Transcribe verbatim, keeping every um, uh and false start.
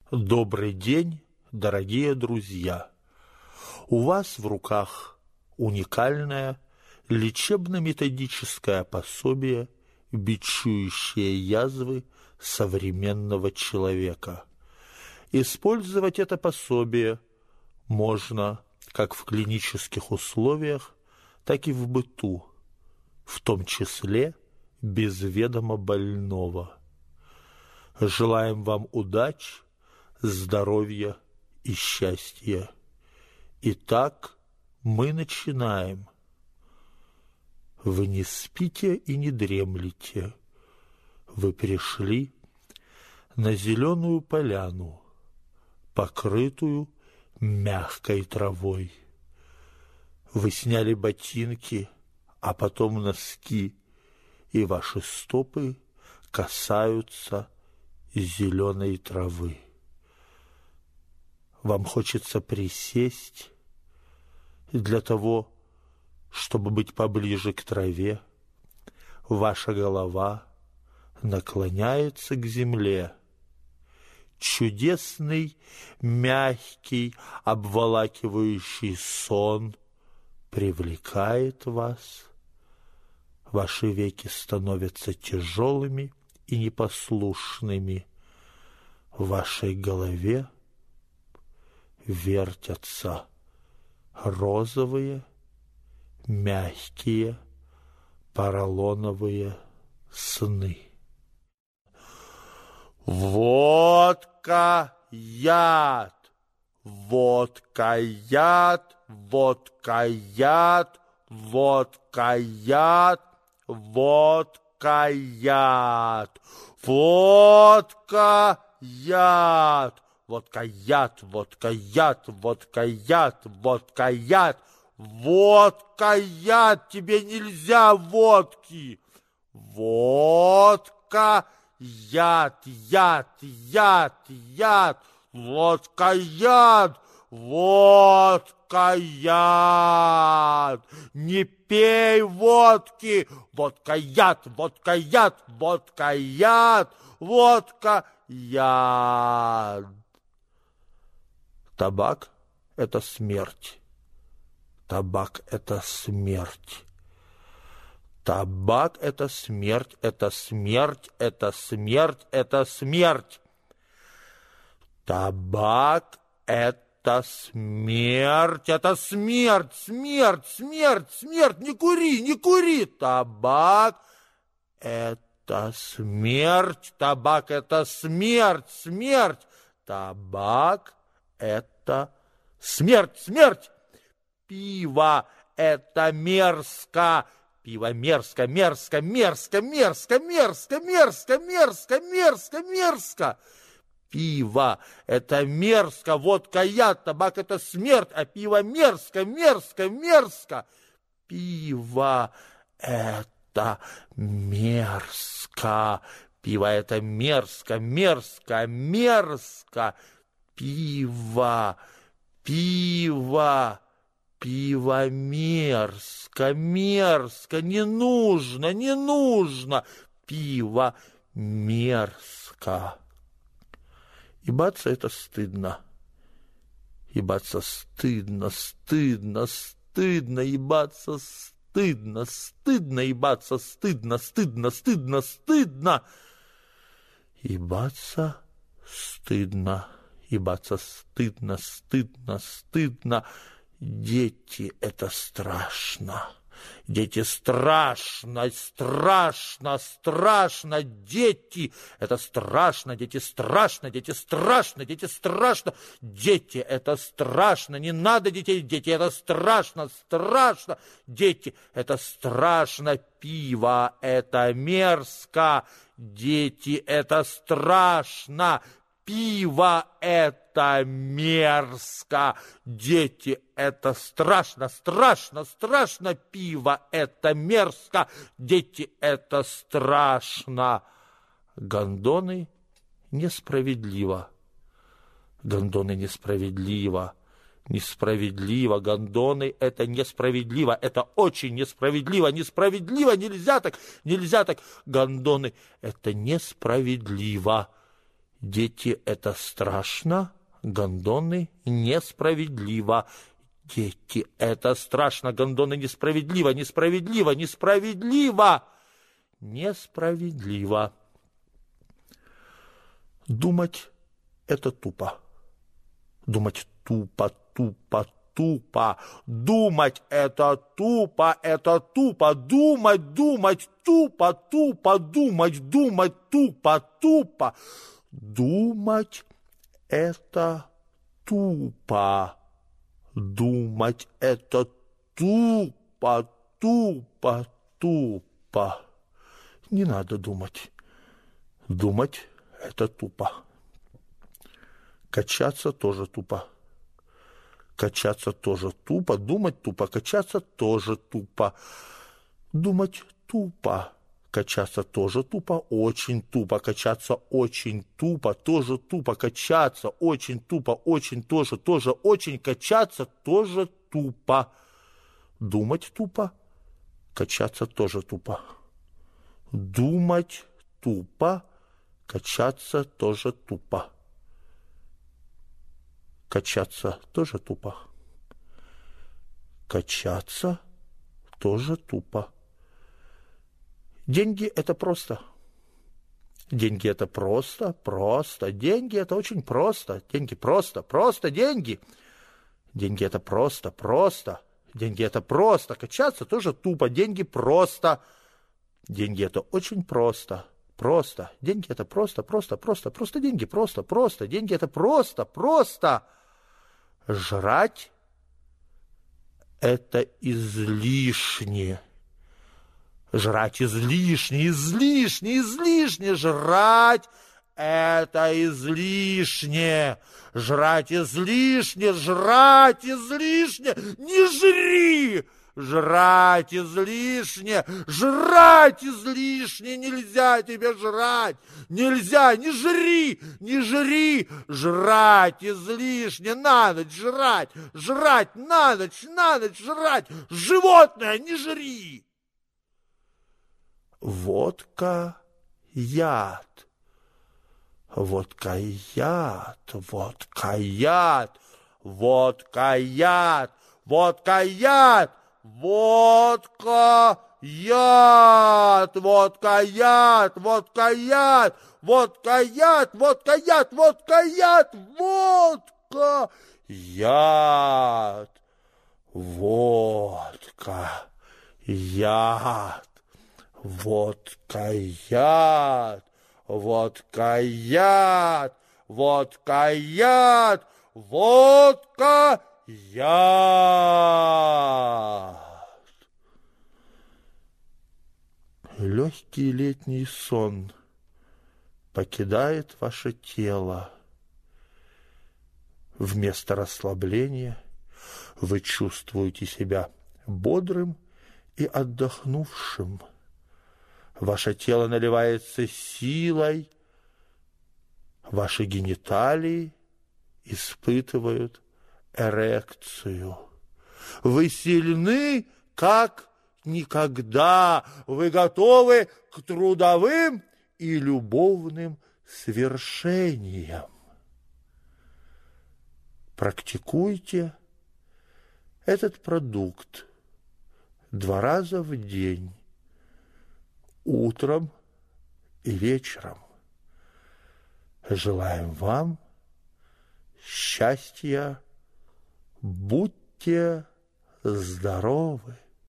Добрый день, дорогие друзья! У вас в руках уникальное лечебно-методическое пособие, бичующее язвы современного человека. Использовать это пособие можно как в клинических условиях, так и в быту, в том числе без ведома больного. Желаем вам удачи, здоровья и счастья. Итак, мы начинаем. Вы не спите и не дремлете. Вы пришли на зеленую поляну, покрытую мягкой травой. Вы сняли ботинки, а потом носки, и ваши стопы касаются зеленой травы. Вам хочется присесть для того, чтобы быть поближе к траве. Ваша голова наклоняется к земле. Чудесный, мягкий, обволакивающий сон привлекает вас. Ваши веки становятся тяжелыми и непослушными. В вашей голове вертятся розовые, мягкие, поролоновые сны. Водка, яд, водка, яд, водка, яд, водка, яд, водка, яд, водка, яд. Водка, яд, водка, яд, водка, яд, водка, яд, водка, яд, тебе нельзя водки. Водка, яд, яд, яд, яд, водка, яд, водка, яд. Не пей водки, водка, яд, водка, яд, водка, яд, водка, яд. Табак – это смерть. Табак – это смерть. Табак – это смерть, это смерть, это смерть, это смерть. Табак – это смерть, это смерть, смерть, смерть, смерть. Не кури, не кури. Табак – это смерть, табак – это смерть, смерть. Табак – это смерть, смерть. Пиво – это мерзко. Пиво мерзко, мерзко, мерзко, мерзко, мерзко, мерзко, мерзко, мерзко, мерзко. Пиво – это мерзко, водка – яд, табак – это смерть, а пиво мерзко, мерзко, мерзко. Пиво – это мерзко. Пиво – это мерзко, мерзко, мерзко. Пиво, пиво, пиво мерзко, мерзко, не нужно, не нужно. Пиво мерзко. Ебаться это стыдно. Ебаться стыдно, стыдно, стыдно, ебаться стыдно, стыдно, ебаться стыдно, стыдно, стыдно, стыдно. Ебаться стыдно. Ебаться стыдно, стыдно, стыдно. Дети – это страшно. Дети страшно, страшно, страшно. Дети – это страшно, дети страшно, дети страшно, дети страшно. Дети – это страшно. Не надо детей, дети – это страшно, страшно. Дети – это страшно. Пиво – это мерзко. Дети – это страшно. Пиво – это мерзко. Дети – это страшно, страшно, страшно. Пиво – это мерзко. Дети – это страшно. Гондоны несправедливо. Гондоны несправедливо. Несправедливо. Гондоны – это несправедливо. Это очень несправедливо. Несправедливо. Нельзя так. Нельзя так. Гондоны – это несправедливо. Дети, это страшно, гондоны несправедливо. Дети, это страшно, гондоны несправедливо, несправедливо, несправедливо, несправедливо. Думать — это тупо. Думать тупо, тупо, тупо. Думать — это тупо, это тупо. Думать, думать, тупо, тупо. Думать, думать, тупо, тупо. Думать — это тупо. Думать — это тупо, тупо, тупо. Не надо думать. Думать — это тупо. Качаться тоже тупо. Качаться тоже тупо. Думать тупо. Качаться тоже тупо. Думать тупо. Качаться тоже тупо. Очень тупо. Качаться очень тупо. Тоже тупо. Качаться очень тупо. Очень тоже. Тоже очень. Качаться тоже тупо. Думать тупо. Качаться тоже тупо. Думать тупо. Качаться тоже тупо. Качаться тоже тупо. Качаться тоже тупо. Деньги — это просто. Деньги — это просто, просто. Деньги — это очень просто. Деньги просто, просто деньги. Деньги — это просто, просто. Деньги — это просто. Качаться тоже тупо. Деньги просто. Деньги — это очень просто. Просто. Деньги — это просто, просто, просто. Просто деньги, просто, просто. Деньги — это просто, просто. Жрать — это излишне. Жрать излишне, излишне, излишне. Жрать — это излишне. Жрать излишне, жрать излишне. Не жри! Жрать излишне, жрать излишне, нельзя тебе жрать, нельзя, не жри, не жри, жрать излишне, на ночь жрать, жрать на ночь, на ночь жрать, животное, не жри. Водка — яд, водка — яд, водка — яд, водка — яд, водка — яд. Водка, яд, водка, яд, водка, яд, водка, яд, водка, яд, водка, яд, водка, яд, водка, яд, водка, яд, водка, яд, водка, яд, водка, яд. Легкий летний сон покидает ваше тело. Вместо расслабления вы чувствуете себя бодрым и отдохнувшим. Ваше тело наливается силой, ваши гениталии испытывают эрекцию. Вы сильны, как никогда. Вы готовы к трудовым и любовным свершениям. Практикуйте этот продукт два раза в день, утром и вечером. Желаем вам счастья. Будьте здоровы!